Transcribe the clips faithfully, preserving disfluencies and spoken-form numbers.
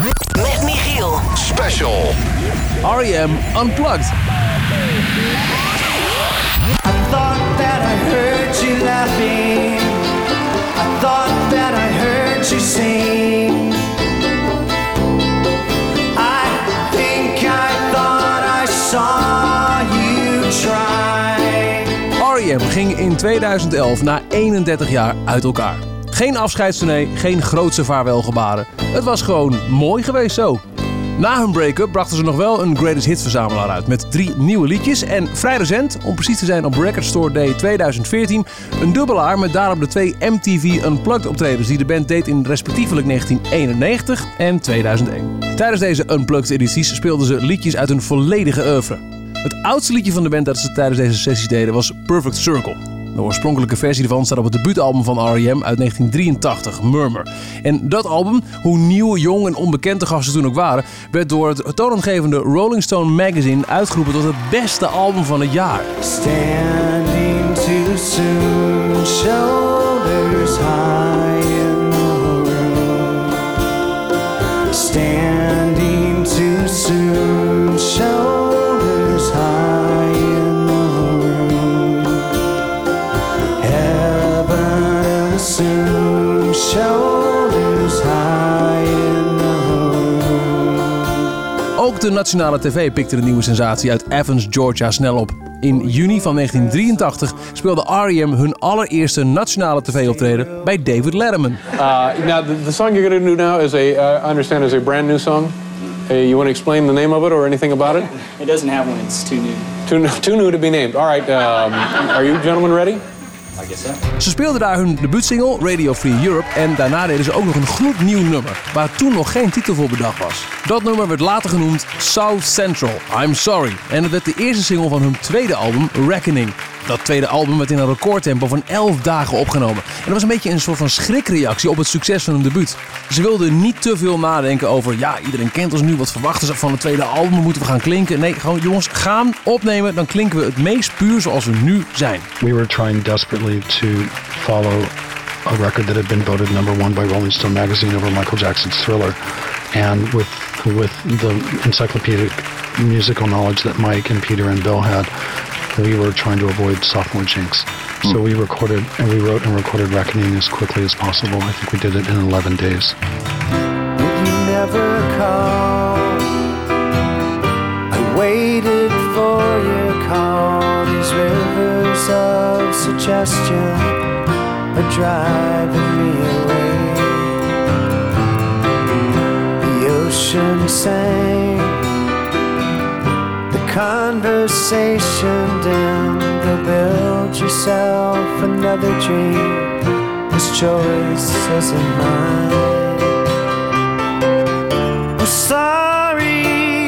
Met Michiel. Special. R E M Unplugged. I thought that I heard you laughing. I thought that I heard you sing. I think I thought I saw you try. R E M ging in tweeduizend elf na eenendertig jaar uit elkaar. Geen afscheidstournee, geen grootse vaarwelgebaren. Het was gewoon mooi geweest zo. Na hun break-up brachten ze nog wel een Greatest Hits verzamelaar uit met drie nieuwe liedjes. En vrij recent, om precies te zijn op Record Store Day tweeduizend veertien, een dubbelaar met daarop de twee M T V Unplugged optredens die de band deed in respectievelijk negentien eenennegentig en tweeduizend één. Tijdens deze Unplugged edities speelden ze liedjes uit hun volledige oeuvre. Het oudste liedje van de band dat ze tijdens deze sessies deden was Perfect Circle. De oorspronkelijke versie ervan staat op het debuutalbum van R E M uit negentien drieëntachtig, Murmur. En dat album, hoe nieuw, jong en onbekend de gasten toen ook waren, werd door het toonaangevende Rolling Stone magazine uitgeroepen tot het beste album van het jaar. Standing too soon, shoulders high in the room. Standing too soon, shoulders high in the room. Heaven soon, shoulders high in the room. Ook de nationale tv pikte de nieuwe sensatie uit Athens, Georgia snel op. In juni van negentien drieëntachtig speelde R E M hun allereerste nationale tv-optreden bij David Letterman. Uh, now, the, the song you're going to do now is a, uh, I understand, is a brand new song. Uh, you want to explain the name of it or anything about it? It doesn't have one. It's too new. Too, too new to be named. All right. Um, are you gentlemen ready? I guess so. Ze speelden daar hun debuutsingle Radio Free Europe en daarna deden ze ook nog een gloednieuw nummer, waar toen nog geen titel voor bedacht was. Dat nummer werd later genoemd South Central, I'm Sorry. En het werd de eerste single van hun tweede album Reckoning. Dat tweede album werd in een recordtempo van elf dagen opgenomen. En dat was een beetje een soort van schrikreactie op het succes van hun debuut. Ze wilden niet te veel nadenken over, ja, iedereen kent ons nu, wat verwachten ze van het tweede album, moeten we gaan klinken? Nee, gewoon jongens, gaan opnemen, dan klinken we het meest puur zoals we nu zijn. We were trying desperately to follow a record that had been voted number one by Rolling Stone magazine over Michael Jackson's Thriller. And with with the encyclopedic musical knowledge that Mike and Peter and Bill had, we were trying to avoid sophomore jinx. Mm. So we recorded and we wrote and recorded Reckoning as quickly as possible. I think we did it in eleven days. Would you never call? I waited for your call. These rivers of suggestion are driving me away. The ocean sang, the conversation dim. Go build yourself another dream. This choice isn't mine. I'm sorry,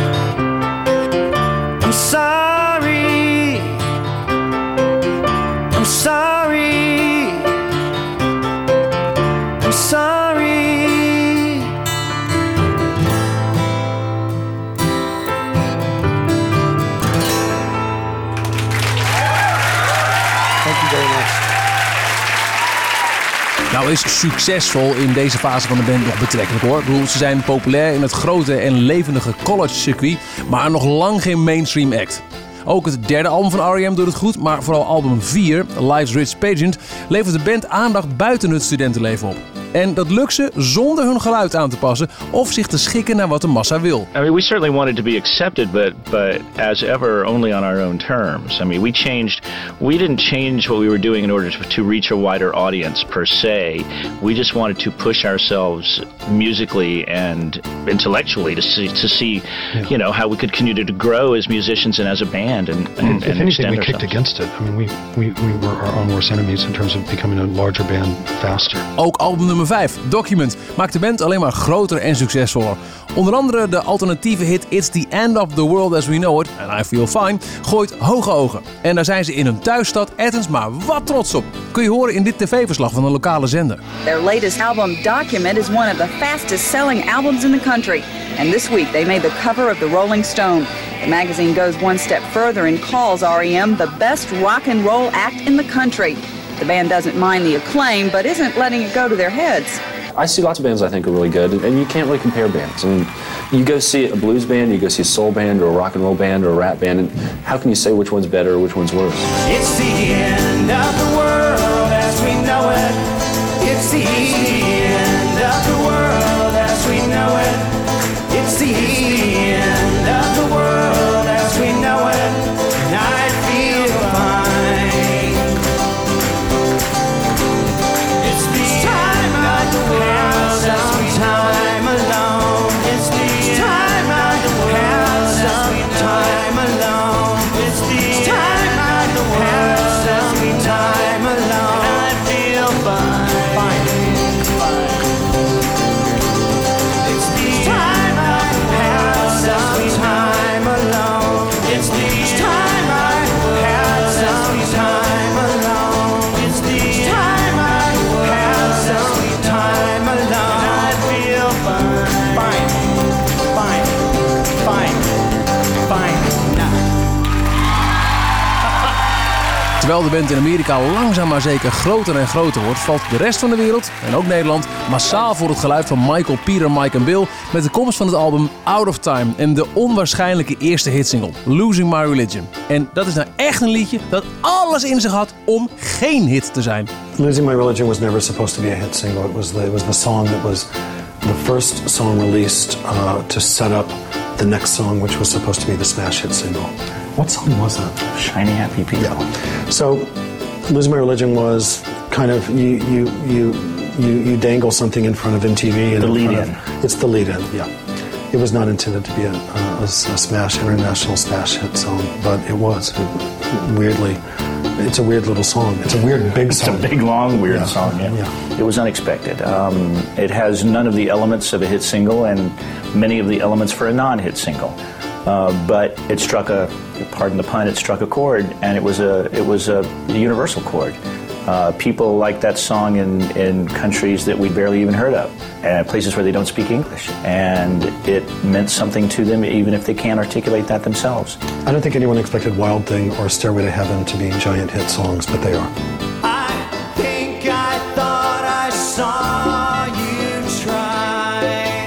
I'm sorry, I'm sorry, I'm sorry. Thank you very much. Nou is succesvol in deze fase van de band nog betrekkelijk hoor. Ik bedoel, ze zijn populair in het grote en levendige college circuit, maar nog lang geen mainstream act. Ook het derde album van R E M doet het goed, maar vooral album vier, Life's Rich Pageant, levert de band aandacht buiten het studentenleven op. En dat lukt ze zonder hun geluid aan te passen of zich te schikken naar wat de massa wil. I mean, we certainly wanted to be accepted, but but as ever, only on our own terms. I mean, we changed. We didn't change what we were doing in order to, to reach a wider audience per se. We just wanted to push ourselves musically and intellectually to see to see, yeah. you know, how we could continue to grow as musicians and as a band. And, and, if and anything, we ourselves. kicked against it. I mean, we, we we were our own worst enemies in terms of becoming a larger band faster. Ook album nummer vijf, Document, maakt de band alleen maar groter en succesvoller. Onder andere de alternatieve hit It's the End of the World as We Know It, and I Feel Fine, gooit hoge ogen. En daar zijn ze in hun thuisstad Athens maar wat trots op. Kun je horen in dit tv-verslag van een lokale zender. Their latest album, Document, is one of the fastest selling albums in the country. And this week they made the cover of the Rolling Stone. The magazine goes one step further and calls R E M the best rock and roll act in the country. The band doesn't mind the acclaim, but isn't letting it go to their heads. I see lots of bands I think are really good, and you can't really compare bands. I mean, you go see a blues band, you go see a soul band, or a rock and roll band, or a rap band, and how can you say which one's better or which one's worse? It's the end of the world as we know it. It's the end of the world as we know it. It's the end of the world as we know it. And I feel fine. It's the time of the world as we time alone. It's the time of the world as we time alone. It's the time of the world as we time alone. And I feel fine. Fine. Fine. It's the time of the world as we time alone. It's the time of the world as we time alone. It's the time of the world as we time alone. And I feel fine. Fine. Fine. Fine. Fine. Nah. Terwijl de band in Amerika langzaam maar zeker groter en groter wordt, valt de rest van de wereld, en ook Nederland, massaal voor het geluid van Michael, Peter, Mike en Bill met de komst van het album Out of Time en de onwaarschijnlijke eerste hitsingle, Losing My Religion. En dat is nou echt een liedje dat alles in zich had om geen hit te zijn. Losing My Religion was never supposed to be a hit single. It was the, it was the song that was the first song released uh, to set up the next song, which was supposed to be the smash hit single. What song was that? Shiny Happy People. Yeah. So, Losing My Religion was kind of you you you you, you dangle something in front of M T V. And The in lead front in. Of, it's the lead in. Yeah. It was not intended to be a, a, a smash international smash hit song, but it was. It, weirdly, it's a weird little song. It's a weird big song. It's a big, long, weird Yeah. song, yeah. Yeah. It was unexpected. Um, it has none of the elements of a hit single and many of the elements for a non-hit single. Uh, but it struck a, pardon the pun, it struck a chord, and it was a, it was a universal chord. Uh, people like that song in, in countries that we barely even heard of, and places where they don't speak English. And it meant something to them even if they can't articulate that themselves. I don't think anyone expected Wild Thing or Stairway to Heaven to be giant hit songs, but they are. I think I thought I saw you try,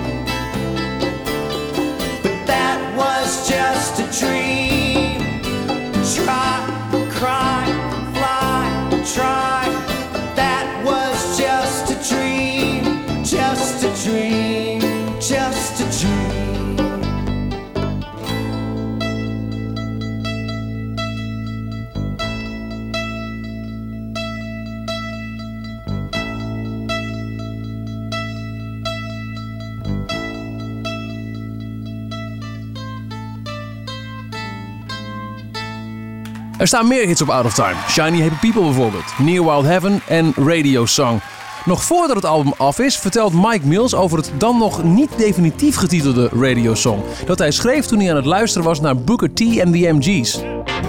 but that was just a dream. Try, cry, fly, try. That was just a dream, just a dream, just a dream. Er staan meer hits op Out of Time. Shiny Happy People bijvoorbeeld, Near Wild Heaven en Radio Song. Nog voordat het album af is, vertelt Mike Mills over het dan nog niet definitief getitelde Radio Song, dat hij schreef toen hij aan het luisteren was naar Booker T en de M G's.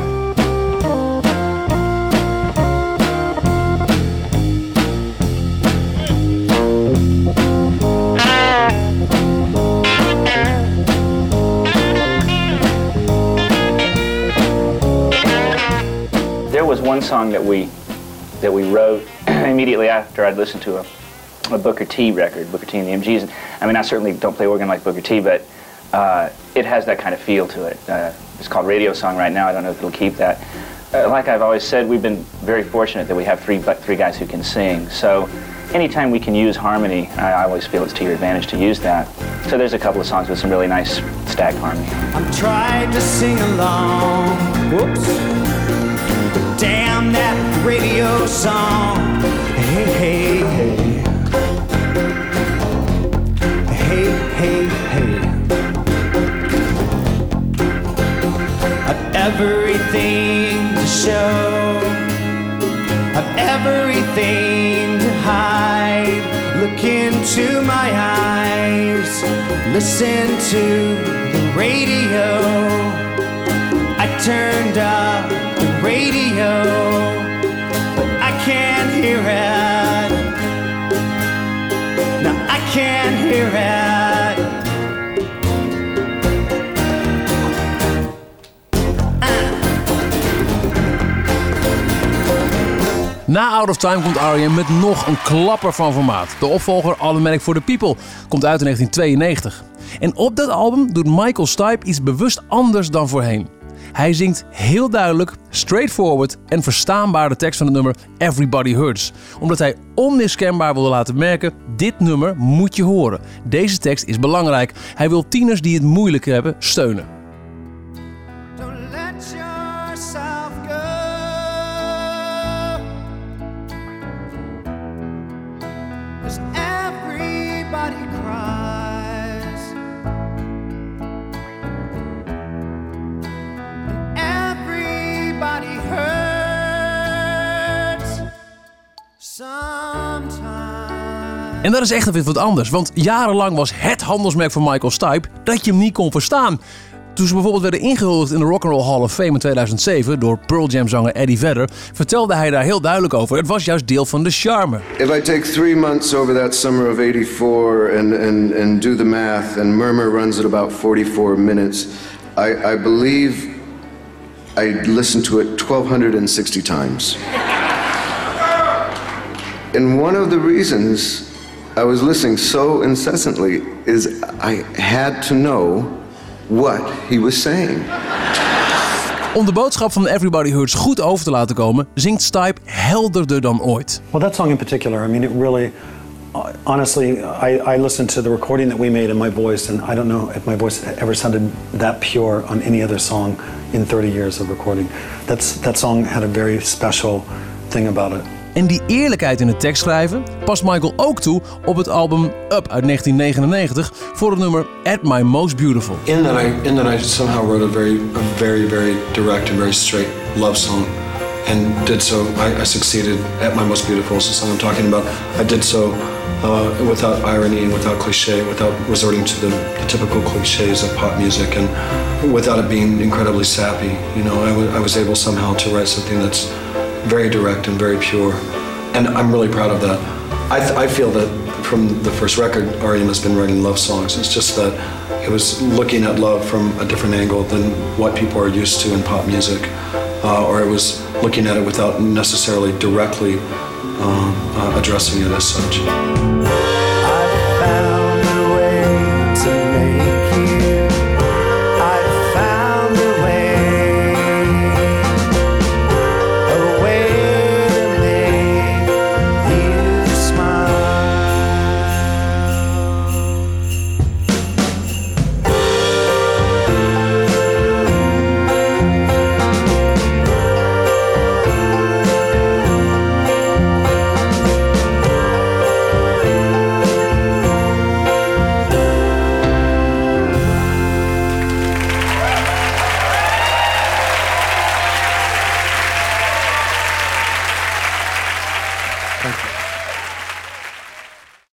There was one song that we that we wrote immediately after I'd listened to a, a Booker T record, Booker T and the M Gs. I mean, I certainly don't play organ like Booker T, but uh, it has that kind of feel to it. Uh, it's called Radio Song right now. I don't know if it'll keep that. Uh, like I've always said, we've been very fortunate that we have three three guys who can sing. So anytime we can use harmony, I, I always feel it's to your advantage to use that. So there's a couple of songs with some really nice stacked harmony. I'm trying to sing along. Whoops. Damn that radio song. Hey, hey, hey. Hey, hey, hey. I've everything to show. I've everything to hide. Look into my eyes. Listen to the radio. I turned up the radio, but I can't hear it. No, I can't hear it. Uh. Na Out of Time komt R E M met nog een klapper van formaat. De opvolger Automatic for the People komt uit in negentien tweeënnegentig. En op dat album doet Michael Stipe iets bewust anders dan voorheen. Hij zingt heel duidelijk, straightforward en verstaanbaar de tekst van het nummer Everybody Hurts. Omdat hij onmiskenbaar wilde laten merken, dit nummer moet je horen. Deze tekst is belangrijk. Hij wil tieners die het moeilijk hebben steunen. Don't let yourself go. 'Cause everybody cries. And everybody hurts sometimes. En dat is echt even wat anders, want jarenlang was het handelsmerk van Michael Stipe dat je hem niet kon verstaan. Toen ze bijvoorbeeld werden ingehuldigd in de Rock and Roll Hall of Fame in tweeduizend zeven door Pearl Jam zanger Eddie Vedder, vertelde hij daar heel duidelijk over. Het was juist deel van de charme. If I take three months over that summer of eighty-four and, and, and do the math, and Murmur runs at about forty-four minutes, I, I believe I listened to it twelve sixty times. And one of the reasons I was listening so incessantly is I had to know what he was saying. Om de boodschap van Everybody Hurts goed over te laten komen, zingt Stipe helderder dan ooit. Well, that song in particular, I mean, it really, uh, honestly, I, I listened to the recording that we made in my voice, and I don't know if my voice ever sounded that pure on any other song in thirty years of recording. That's, that song had a very special thing about it. En die eerlijkheid in het tekstschrijven past Michael ook toe op het album Up uit negentien negenennegentig voor het nummer At My Most Beautiful. In that I, in that I somehow wrote a very, a very, very direct and very straight love song, and did so. I, I succeeded at my most beautiful. Is the song I'm talking about. I did so uh, without irony and without cliche, without resorting to the, the typical cliches of pop music, and without it being incredibly sappy. You know, I, w- I was able somehow to write something that's very direct and very pure, and I'm really proud of that. I, th- I feel that from the first record, R E M has been writing love songs. It's just that it was looking at love from a different angle than what people are used to in pop music, uh, or it was looking at it without necessarily directly uh, uh, addressing it as such.